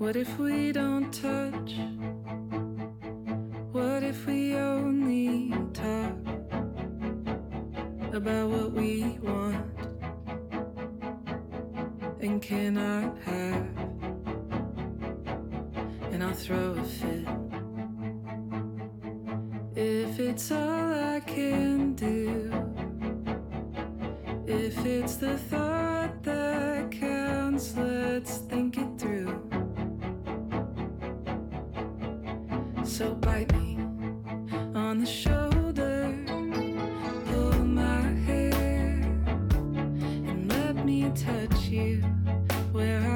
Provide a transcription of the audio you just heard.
What if we don't touch? What if we only talk about what we want and cannot have? And I'll throw a fit if it's all I can do. If it's the thought that counts, let's think it through. So bite me on the shoulder, pull my hair, and let me touch you where